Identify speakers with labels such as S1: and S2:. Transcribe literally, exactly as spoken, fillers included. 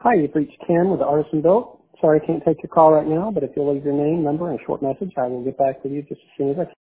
S1: Hi, you've reached Ken with the Artisan Built. Sorry I can't take your call right now, but if you'll leave your name, number, and a short message, I will get back with you just as soon as I can.